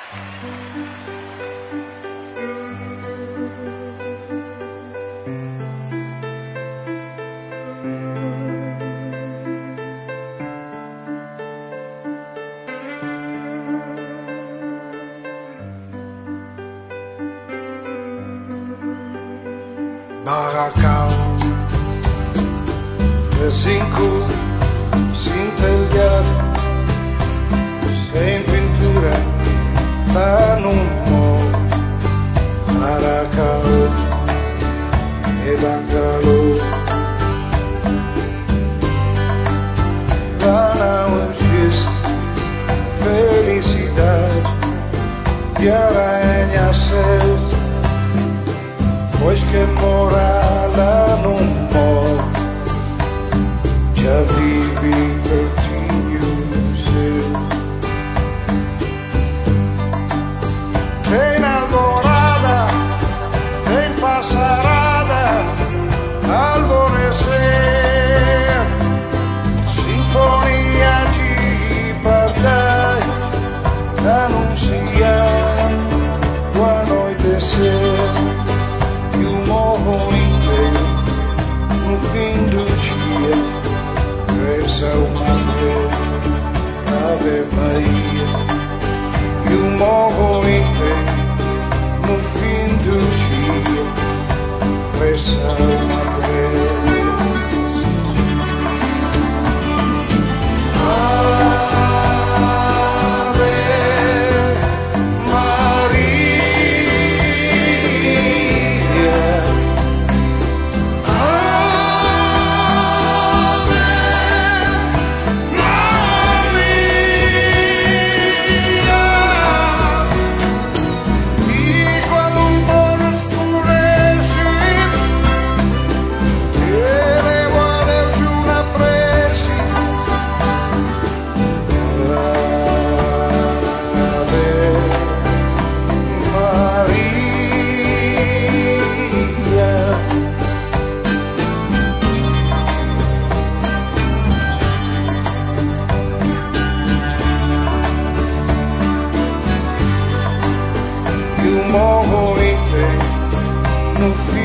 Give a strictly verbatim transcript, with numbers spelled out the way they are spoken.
Barracão, recinco, sem telhado, sem pintura, tá num mall. Barracão e bangalô, lá não existe felicidade de arranha-céus. Pois quem mora lá num mall já vive pertinho seu. Tem alvorada, tem passarada, alvorecer, sinfonia de pardais anunciando o anoitecer. No fim do dia, reza uma Ave Maria, e o morro inteiro, no fim do dia, reza uma prece. Morro inteiro no fim